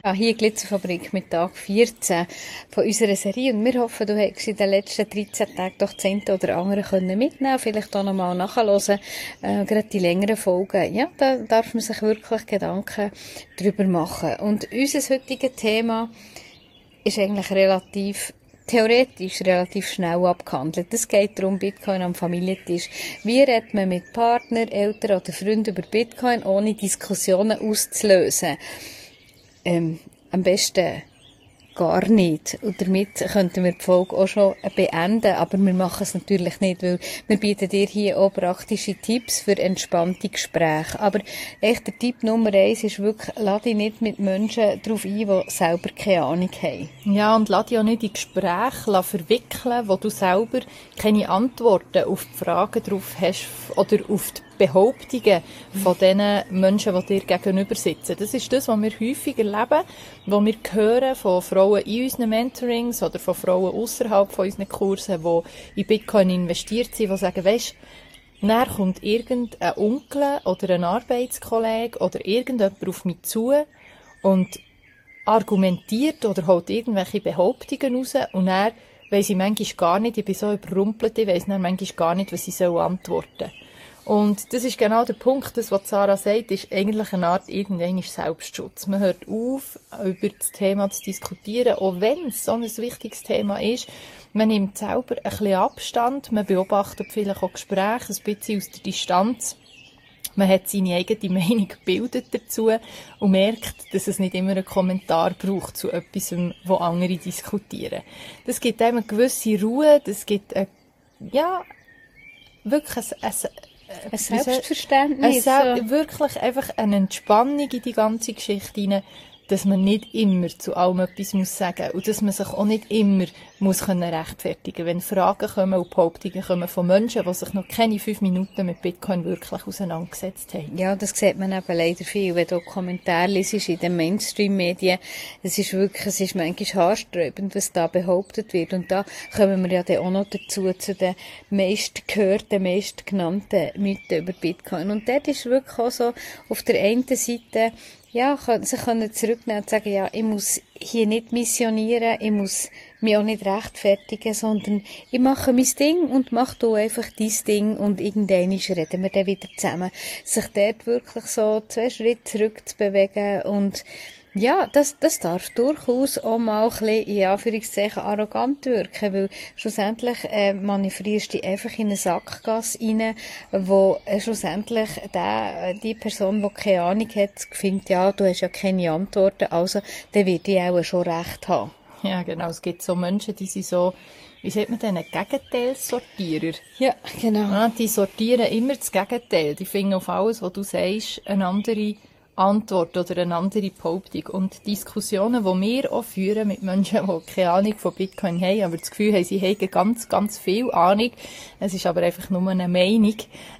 Hier Glitzerfabrik mit Tag 14 von unserer Serie. Und wir hoffen, du hast in den letzten 13 Tagen doch das eine oder andere mitnehmen können. Vielleicht auch nochmal nachhören. Gerade die längeren Folgen. Ja, da darf man sich wirklich Gedanken drüber machen. Und unser heutiges Thema ist eigentlich theoretisch relativ schnell abgehandelt. Es geht darum, Bitcoin am Familientisch. Wie redet man mit Partner, Eltern oder Freunden über Bitcoin, ohne Diskussionen auszulösen? Am besten gar nicht. Und damit könnten wir die Folge auch schon beenden, aber wir machen es natürlich nicht, weil wir bieten dir hier auch praktische Tipps für entspannte Gespräche. Aber echt der Tipp Nummer 1 ist wirklich, lass dich nicht mit Menschen darauf ein, die selber keine Ahnung haben. Ja, und lass dich auch nicht in Gespräche verwickeln, wo du selber keine Antworten auf die Fragen drauf hast oder auf die Behauptungen von den Menschen, die dir gegenüber sitzen. Das ist das, was wir häufig erleben, was wir hören von Frauen in unseren Mentorings oder von Frauen außerhalb von unseren Kursen, die in Bitcoin investiert sind, die sagen, weisst, dann kommt irgendein Onkel oder ein Arbeitskollege oder irgendjemand auf mich zu und argumentiert oder holt irgendwelche Behauptungen raus und dann weiss ich manchmal gar nicht, ich bin so überrumpelt, ich weiss dann manchmal gar nicht, was ich antworten soll. Und das ist genau der Punkt, das, was Sarah sagt, ist eigentlich eine Art irgendein Selbstschutz. Man hört auf, über das Thema zu diskutieren, auch wenn es so ein wichtiges Thema ist. Man nimmt selber ein bisschen Abstand, man beobachtet vielleicht auch Gespräche ein bisschen aus der Distanz. Man hat seine eigene Meinung gebildet dazu und merkt, dass es nicht immer einen Kommentar braucht zu etwas, wo andere diskutieren. Das gibt einem eine gewisse Ruhe, das gibt wirklich ein Selbstverständnis. Wirklich einfach eine Entspannung in die ganze Geschichte hinein, dass man nicht immer zu allem etwas muss sagen und dass man sich auch nicht immer muss rechtfertigen, wenn Fragen kommen und Behauptungen kommen von Menschen, die sich noch keine 5 Minuten mit Bitcoin wirklich auseinandergesetzt haben. Ja, das sieht man eben leider viel, wenn du Kommentare liest in den Mainstream-Medien. Es ist manchmal haarsträubend, was da behauptet wird. Und da kommen wir ja dann auch noch dazu, zu den meistgehörten, meistgenannten Mythen über Bitcoin. Und dort ist wirklich auch so, auf der einen Seite, ja, sie können zurücknehmen und sagen, ja, ich muss hier nicht missionieren, ich muss mich auch nicht rechtfertigen, sondern ich mache mein Ding und mach du einfach dein Ding und irgendwann reden wir dann wieder zusammen. Sich dort wirklich so 2 Schritte zurückzubewegen und ja, das darf durchaus auch mal ein bisschen, in Anführungszeichen, arrogant wirken, weil schlussendlich manövrierst du dich einfach in eine Sackgasse rein, wo schlussendlich die Person, die keine Ahnung hat, findet, ja, du hast ja keine Antworten, also dann wird die auch schon recht haben. Ja, genau, es gibt so Menschen, die sind so, wie sagt man denn, Gegenteilsortierer. Ja, genau. Ja, die sortieren immer das Gegenteil, die finden auf alles, was du sagst, eine andere Antwort oder eine andere Behauptung. Und Diskussionen, die wir auch führen mit Menschen, die keine Ahnung von Bitcoin haben, aber das Gefühl haben, sie haben ganz, ganz viel Ahnung, es ist aber einfach nur eine Meinung,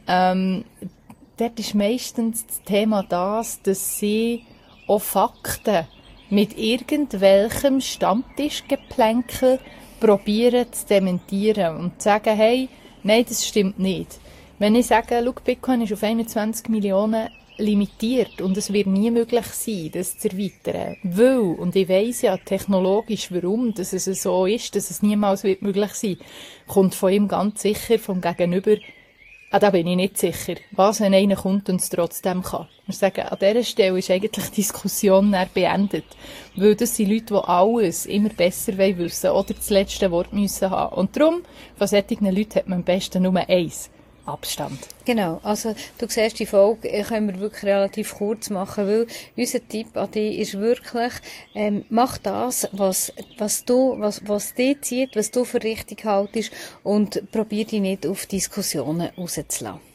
dort ist meistens das Thema dass sie auch Fakten mit irgendwelchem Stammtischgeplänkel probieren zu dementieren und zu sagen, hey, nein, das stimmt nicht. Wenn ich sage, schau, Bitcoin ist auf 21 Millionen limitiert und es wird nie möglich sein, das zu erweitern. Weil, und ich weiss ja technologisch, warum dass es so ist, dass es niemals wird möglich sein, kommt von ihm ganz sicher vom Gegenüber, da bin ich nicht sicher, was, wenn einer kommt und es trotzdem kann. Wir sagen, an dieser Stelle ist eigentlich die Diskussion dann beendet. Weil das sind Leute, die alles immer besser wissen wollen oder das letzte Wort müssen haben. Und darum, von solchen Leuten hat man am besten nur eins: Abstand. Genau, also du siehst, die Folge können wir wirklich relativ kurz machen, weil unser Tipp an dich ist wirklich, mach das, was dich zieht, was du für richtig haltest und probier dich nicht auf Diskussionen rauszulassen.